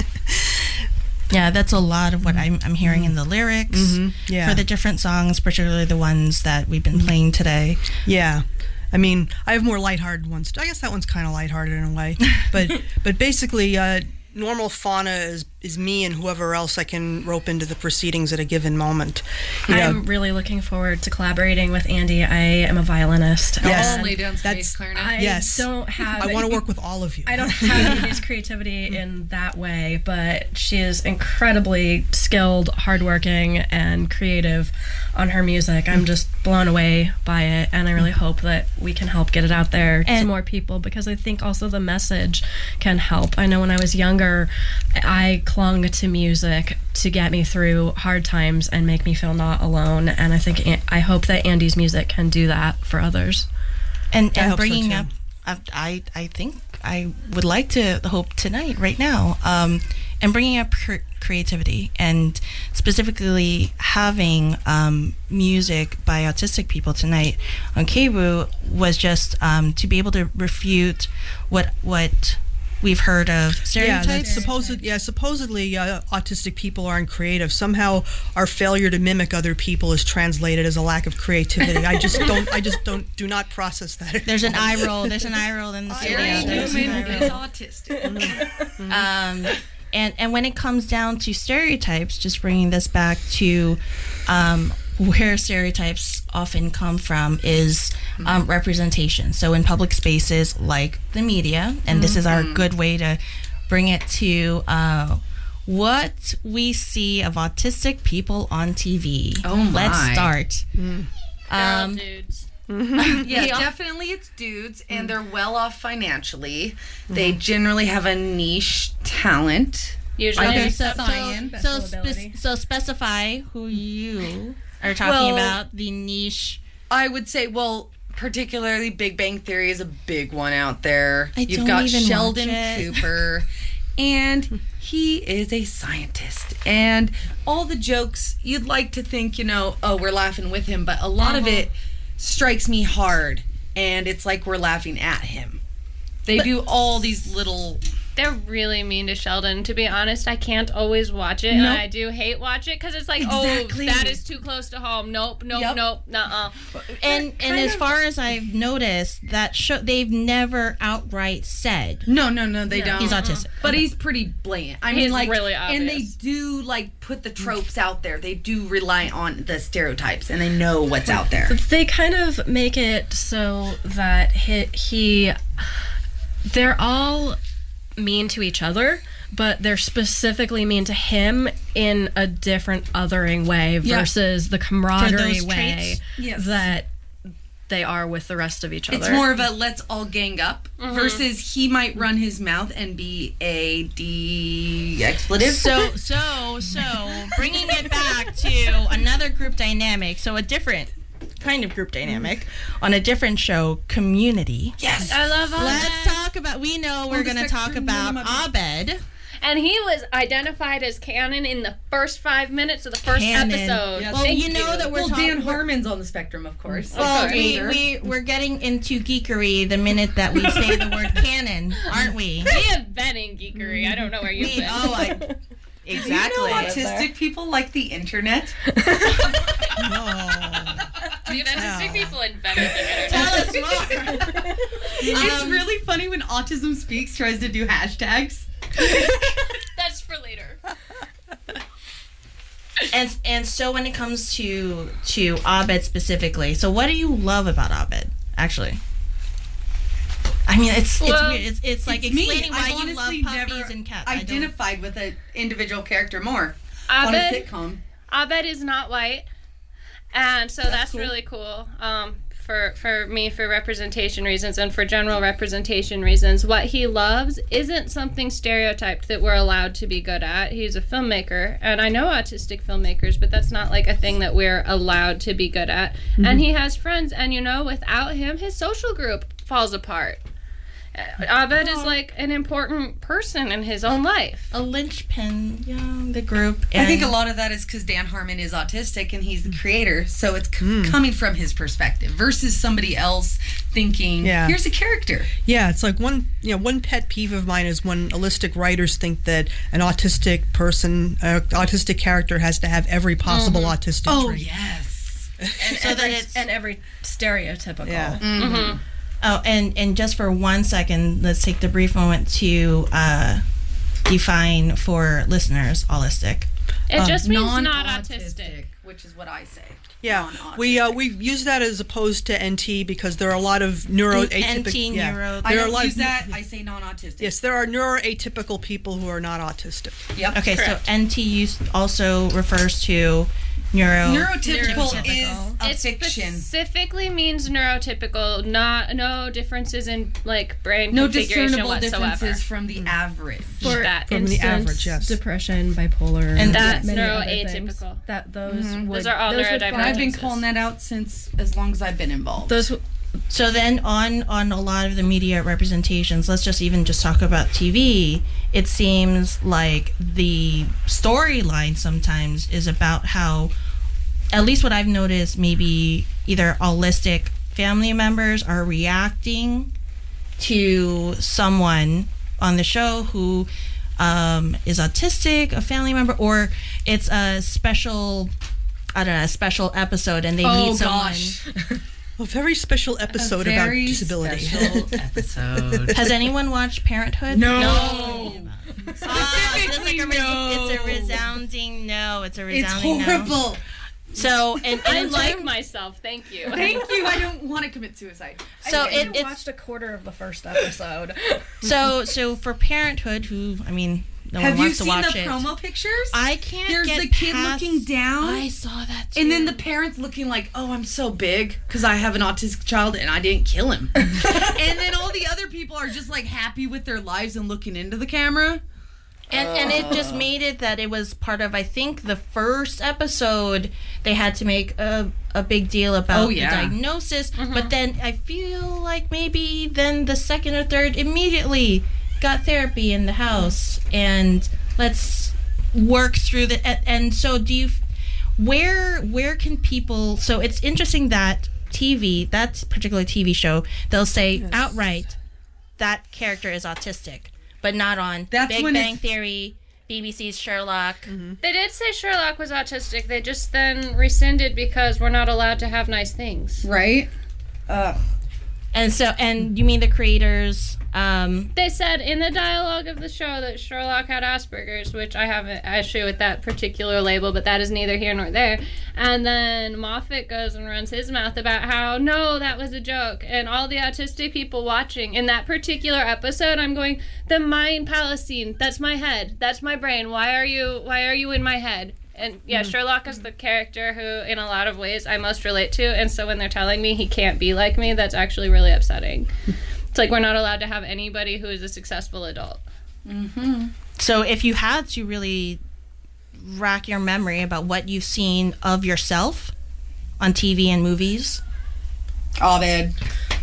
Yeah, that's a lot of what I'm, I'm hearing in the lyrics mm-hmm. yeah. for the different songs, particularly the ones that we've been playing today. Yeah. I mean, I have more lighthearted ones. I guess that one's kind of lighthearted in a way. But but basically, uh, Normal Fauna is, is me and whoever else I can rope into the proceedings at a given moment. You I'm know, really looking forward to collaborating with Andy. I am a violinist. Yes. I'll lay down some bass clarinet. I yes. don't have... I want to work with all of you. I don't have Andy's creativity in that way, but she is incredibly skilled, hardworking, and creative on her music. I'm just blown away by it, and I really hope that we can help get it out there and to more people, because I think also the message can help. I know when I was younger, I clung to music to get me through hard times and make me feel not alone, and I think I hope that Andy's music can do that for others. And, and so bringing too. up, uh, I I think I would like to hope tonight, right now, um, and bringing up cre- creativity, and specifically having um, music by autistic people tonight on K B U was just um, to be able to refute what what we've heard of stereotypes. Yeah, supposed, yeah supposedly uh, autistic people aren't creative. Somehow our failure to mimic other people is translated as a lack of creativity. I just don't. I just don't. Do not process that. There's an eye roll. There's an eye roll in the studio. There's an eye roll. Is autistic. Mm-hmm. um, and and when it comes down to stereotypes, just bringing this back to um, where stereotypes often come from is um, representation. So in public spaces like the media, and mm-hmm. this is our good way to bring it to uh, what we see of autistic people on T V. Oh my. Let's start. Mm. Um, dudes. yeah, Yeah. definitely it's dudes, and they're well off financially. They generally have a niche talent. Usually Okay, it's so, science. so, so, spe- so specify who you are talking Well, about, the niche. I would say, well, particularly Big Bang Theory is a big one out there. I You've don't got even Sheldon watch it. Cooper, and he is a scientist. And all the jokes, you'd like to think, you know, oh, we're laughing with him, but a lot of it strikes me hard, and it's like we're laughing at him. They But- do all these little... They're really mean to Sheldon. To be honest, I can't always watch it, and Nope. I do hate watch it because it's like, Exactly. oh, that is too close to home. Nope, nope, Yep. nope, nuh-uh. And and as far as I've noticed, that show they've never outright said No, no, no, they don't. he's autistic. But he's pretty blatant. I He's mean, like, really and they obvious. do like put the tropes out there. They do rely on the stereotypes, and they know what's out there. They kind of make it so that he, he they're all mean to each other, but they're specifically mean to him in a different othering way Yeah. versus the camaraderie those way traits? Yes. that they are with the rest of each other. It's more of a let's all gang up versus he might run his mouth and be a D expletive. So so so bringing it back to another group dynamic, so a different kind of group dynamic on a different show, Community. yes, I love all Let's that. talk about. We know we're the going to talk spectrum, about one of Abed. And he was identified as canon in the first five minutes of the first Canon. episode. Yes. Well, Thank you know that we're well, talking. Dan Harmon's on the spectrum, of course. Well, Of we, course. we, we're getting into geekery the minute that we say the word canon, aren't we? We have been in geekery. I don't know where you've We, been. oh, I, exactly. You know autistic people like the internet? Dude, autistic people invented the internet. Tell us more. It's Um, really funny when Autism Speaks tries to do hashtags. That's for later. And and so when it comes to to Abed specifically, so what do you love about Abed? Actually, I mean, it's it's Well, weird. It's, it's like it's me. explaining why I've you love honestly puppies never and cats. I don't- Identified with an individual character more on a Abed, sitcom. Abed is not white, and so That's that's, cool. really cool. Um, for for me, for representation reasons and for general representation reasons, what he loves isn't something stereotyped that we're allowed to be good at. He's a filmmaker, and I know autistic filmmakers, but that's not like a thing that we're allowed to be good at. Mm-hmm. And he has friends, and you know, without him, his social group falls apart. Abed is like an important person in his own life. A linchpin, yeah, the group. I think a lot of that is because Dan Harmon is autistic and he's the creator, so it's c- coming from his perspective versus somebody else thinking, Yeah. here's a character. Yeah, it's like one, you know, one pet peeve of mine is when holistic writers think that an autistic person, uh, autistic character has to have every possible Mhm. autistic Oh, trait. yes. And So that every, it's- and every stereotypical. Yeah. Mm-hmm. Oh, and, and just for one second, let's take the brief moment to uh, define for listeners holistic. It Um, just means not Non-autistic, autistic. which is what I say. Yeah, Non-autistic. we uh, we use that as opposed to N T because there are a lot of neuroatypical. N T, yeah. neuro- I There are a don't lot use of, that. I say non-autistic. Yes, there are neuroatypical people who are not autistic. Yep. Okay, Correct. so N T use also refers to neuro. Neurotypical Neurotypical. is a It fiction. specifically means neurotypical, not no differences in like brain No configuration discernible whatsoever. differences from the average. For That From the instance, average, yes. depression, bipolar, And that's many other things, neuroatypical. That those Mhm. would, Those are all would neurodivergent. fall- I've been Differences. calling that out since as long as I've been involved. Those So then on on a lot of the media representations, let's just even just talk about T V, it seems like the storyline sometimes is about how, at least what I've noticed, maybe either holistic family members are reacting to someone on the show who um, is autistic, a family member, or it's a special, I don't know, a special episode and they Oh, meet someone. gosh. A very special episode about Very disability. special episode. Has anyone watched Parenthood? No. Ah, it's, like a res- no. it's a resounding no. It's a It's resounding no. horrible. So and, and I it's like like myself. Thank you. Thank you. I don't want to commit suicide. so I it, it's watched a quarter of the first episode. so so for Parenthood, who I mean, no Have one you wants to seen watch the it. promo pictures? I can't There's get the kid past- looking down. I saw that too. And then the parents looking like, oh, I'm so big because I have an autistic child and I didn't kill him. And then all the other people are just like happy with their lives and looking into the camera. And, and it just made it that it was part of, I think, the first episode. They had to make a, a big deal about Oh, yeah. the diagnosis. But then I feel like maybe then the second or third immediately got therapy in the house. And let's work through the... And, and so do you... Where, where can people... So it's interesting that T V, that particular T V show, they'll say Yes. outright, that character is autistic. But not on That's Big when Bang it's- Theory, B B C's Sherlock. They did say Sherlock was autistic. They just then rescinded because we're not allowed to have nice things. Right? Ugh. And so, and you mean the creators? Um, They said in the dialogue of the show that Sherlock had Asperger's, which I have an issue with that particular label, but that is neither here nor there. And then Moffat goes and runs his mouth about how, no, that was a joke. And all the autistic people watching in that particular episode, I'm going, the mind palace scene, that's my head, that's my brain. Why are you, why are you in my head? And yeah, Mm. Sherlock is the character who, in a lot of ways, I most relate to. And so when they're telling me he can't be like me, that's actually really upsetting. It's like we're not allowed to have anybody who is a successful adult. Mm-hmm. so if you had to really rack your memory about what you've seen of yourself on T V and movies, Abed.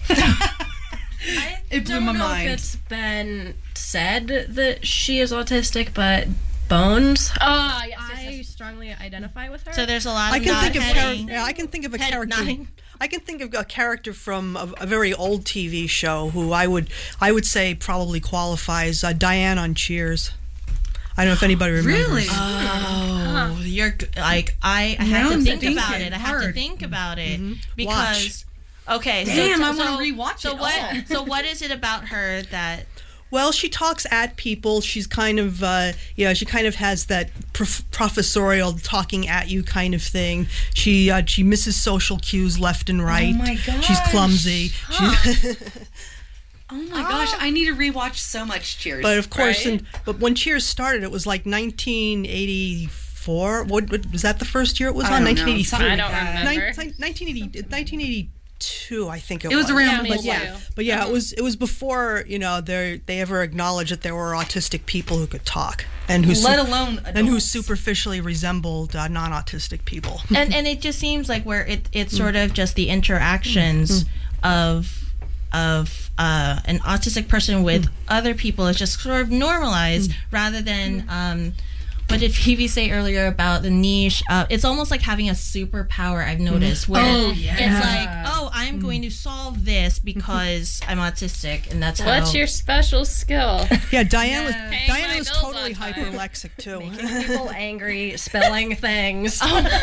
I It blew don't my know mind. if it's been said that she is autistic, but Bones, Ah, yes, yes, I yes. strongly identify with her. so there's a lot I of can not think of heading. char- yeah, I can think of a head character. nodding. I can think of a character from a, a very old T V show who I would I would say probably qualifies. Uh, Diane on Cheers. I don't know if anybody remembers. Really? Oh, you're g- like I, I Now have to I'm think thinking about it. I have to hard. think about it Mhm. because okay. So, Damn, so, I wanna so- rewatch so it what? all. So what is it about her that? Well, she talks at people. She's kind of, uh, you know, she kind of has that prof- professorial talking at you kind of thing. She uh, she misses social cues left and right. my She's gosh. clumsy. Huh. She, Oh my gosh, I need to rewatch so much Cheers. But of course, right? and, but when Cheers started, it was like nineteen eighty-four. What, what was that? The first year it was I on? don't know, nineteen eighty-three. I don't remember. Nin- nineteen eighty, nineteen eighty-two, I think it, It was was. around but me yeah, too. but yeah, Uh-huh. it was it was before you know they they ever acknowledged that there were autistic people who could talk and who Let alone and who adults. superficially resembled uh, non-autistic people. and and it just seems like where it it's sort of just the interactions of of uh, an autistic person with other people is just sort of normalized rather than um, what did Phoebe say earlier about the niche? Uh, it's almost like having a superpower. I've noticed where Oh, yeah. it's like, oh, I'm going to solve this because I'm autistic, and that's how. What's your special skill? Yeah, Diane was Paying Diane my was bills totally on time. hyperlexic too. Making people angry, spilling things.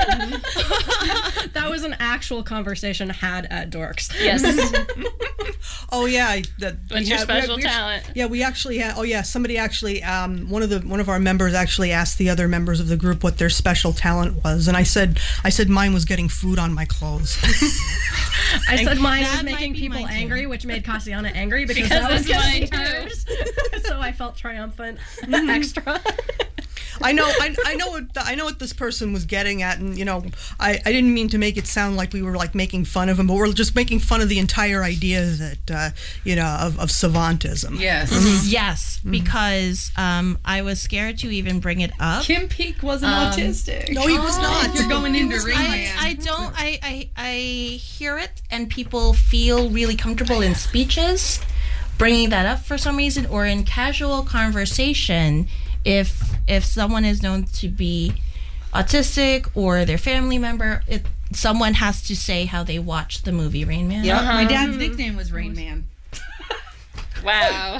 That was an actual conversation had at Dorks. Yes. Oh yeah, I- that What's we your had- we- special we- talent? Yeah, we actually had. Oh yeah, somebody actually. Um, one of the one of our members actually asked the other members of the group what their special talent was, and I said I said mine was getting food on my clothes. I said mine That was might making be people mine, too. angry, which made Cassiana angry because, Because that was that's getting mine, hers. So I felt triumphant extra. I know, I, I know what I know what this person was getting at, and you know, I, I didn't mean to make it sound like we were like making fun of him, but we're just making fun of the entire idea that uh, you know of, of savantism. Yes. Yes, because um, I was scared to even bring it up. Kim Peek wasn't Um, autistic. No, he was not. You're going into Rain I, Man. I don't. I, I I hear it, and people feel really comfortable in speeches, bringing that up for some reason, or in casual conversation. If if someone is known to be autistic or their family member, it, someone has to say how they watched the movie Rain Man. Yep. My dad's nickname was Rain Man. Wow.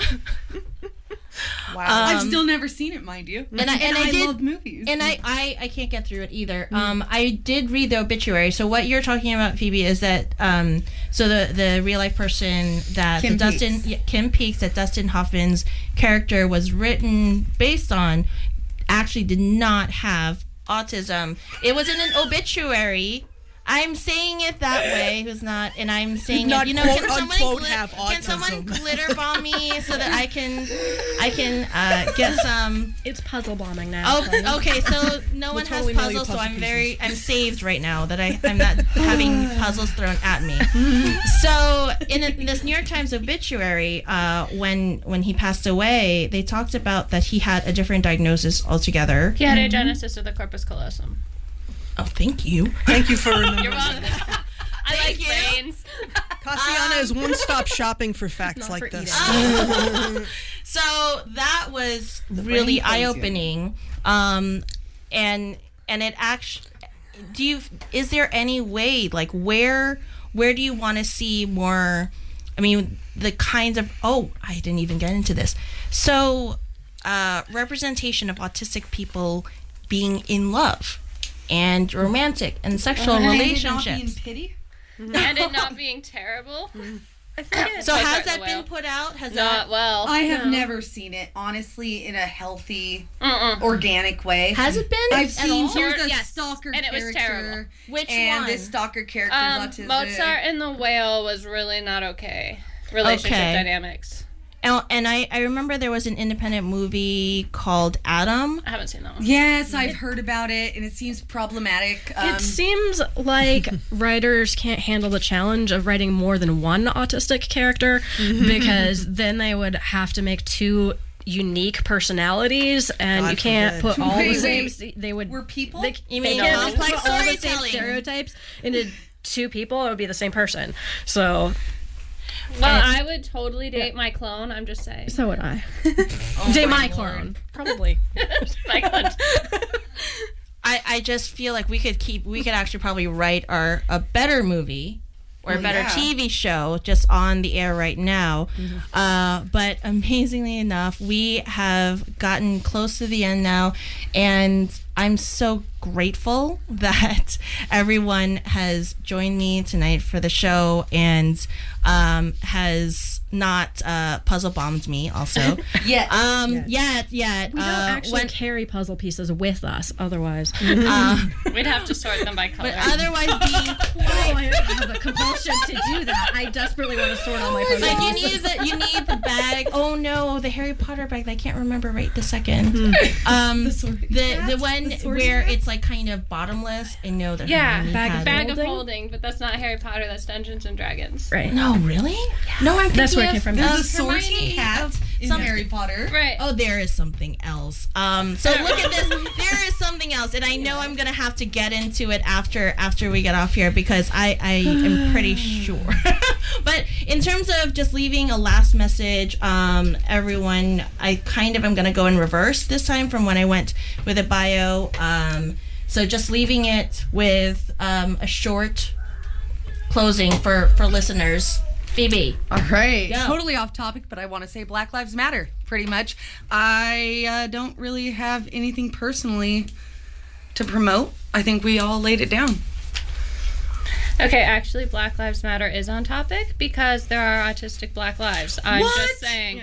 Wow. I've Um, still never seen it, mind you. And I and, I, did love movies. and I, I I can't get through it either. Um, I did read the obituary. So what you're talking about, Phoebe, is that um, so the the real life person that Kim the Dustin Peeks. yeah, Kim Peeks that Dustin Hoffman's character was written based on actually did not have autism. It was in an obituary. I'm saying it that way. Who's not? And I'm saying Not it. You know, quote, can someone unquote, glit- have can someone autism. glitter bomb me so that I can I can uh, get some. It's puzzle bombing now. Oh, okay. So no one totally has mail you puzzles, so puzzle I'm pieces. very, I'm saved right now that I, I'm not having puzzles thrown at me. So in, a, in this New York Times obituary, uh, when when he passed away, they talked about that he had a different diagnosis altogether. He had agenesis of the corpus callosum. Oh, thank you. Thank you for remembering. You're welcome. I like brains. Cassiana is one-stop shopping for facts Not like for this. So that was The really brain closes you. eye-opening, um, and and it actually. Do you? Is there any way, like, where where do you want to see more? I mean, the kinds of. Oh, I didn't even get into this. So, uh, representation of autistic people being in love and romantic and sexual And it not relationships. being pity? And it not being terrible. I think it, So Put has that in that the been whale. put out? Has Not that well. I have No. never seen it, honestly, in a healthy, Mm-mm. organic way. has it been? I've at seen all? here's a Yes, stalker and it was character, terrible. Which and one? this stalker character's Um, autistic. Mozart and the Whale was really not okay. Relationship Okay. dynamics. And, and I, I remember there was an independent movie called Adam. I haven't seen that one. Yes, I've heard about it, and it seems problematic. Um, it seems like writers can't handle the challenge of writing more than one autistic character because then they would have to make two unique personalities, and God you can't forbid. put all Wait, the same. wait. They would. Were people? They, You they mean can't just complex put all the same storytelling. stereotypes into two people. It would be the same person. So. Well, I would totally date my clone. I'm just saying. So would I. Oh Date my my clone. Probably. My clone. I, I just feel like we could keep we could actually probably write our a better movie or a Well, better yeah. T V show just on the air right now. Uh, but amazingly enough, we have gotten close to the end now, and I'm so grateful that everyone has joined me tonight for the show and um, has not uh, puzzle bombed me also. Yet. Um, Yet. yet, yet. We don't uh, actually when- carry puzzle pieces with us, otherwise. Um, We'd have to sort them by color. but otherwise being Oh, I have a compulsion to do that. I desperately want to sort all my puzzle like you pieces. need the you need the bag. Oh no, the Harry Potter bag. I can't remember right this second. Um, the the, the one where it's like kind of bottomless. I know that. Yeah, Hermione bag, had bag it. of holding, but that's not Harry Potter. That's Dungeons and Dragons. Right. No, really? No, I'm That's thinking where it of- came from. There's of a sorting Hermione, hat of in some- Harry Potter. Right. Oh, there is something else. Um, so look at this. There is something else, and I know I'm gonna have to get into it after after we get off here because I I am pretty sure. But in terms of just leaving a last message, um, everyone, I kind of am gonna go in reverse this time from when I went with a bio. Um, so just leaving it with um, a short closing for for listeners. Phoebe. All right. Go. Totally off topic, but I want to say Black Lives Matter, pretty much. I uh, don't really have anything personally to promote. I think we all laid it down. Okay, actually, Black Lives Matter is on topic because there are autistic Black lives. I'm What? just saying.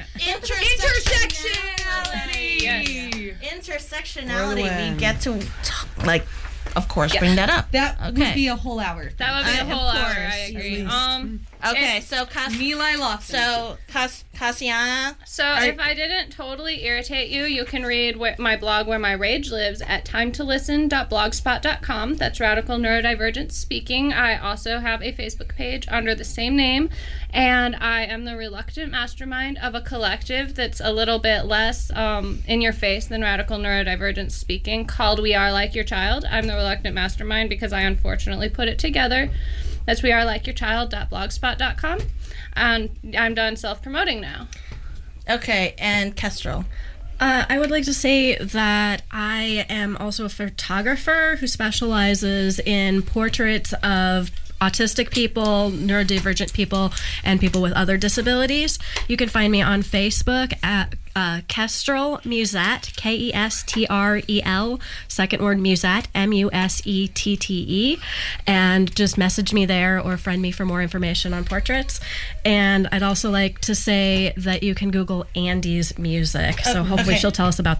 Intersectionality. Yes. Intersectionality. Whirlwind. We get to, talk, like, of course, Yeah. bring that up. That Okay. would be a whole hour. That would be Uh, a of whole hour. course. I agree. Um. Okay, it- so Cas- Nilai Lawson. so Cas- Cassiana. So Are- if I didn't totally irritate you, you can read wh- my blog Where My Rage Lives at time to listen dot blogspot dot com. That's Radical Neurodivergent Speaking. I also have a Facebook page under the same name, and I am the reluctant mastermind of a collective that's a little bit less um, in your face than Radical Neurodivergent Speaking called We Are Like Your Child. I'm the reluctant mastermind because I unfortunately put it together. That's we are like your child dot blogspot dot com. And I'm done self-promoting now. Okay, and Kestrel. Uh, I would like to say that I am also a photographer who specializes in portraits of autistic people, neurodivergent people, and people with other disabilities. You can find me on Facebook at uh, Kestrel Musette, K E S T R E L, second word Musette, M U S E T T E, and just message me there or friend me for more information on portraits. And I'd also like to say that you can Google Andy's music, so hopefully okay. she'll tell us about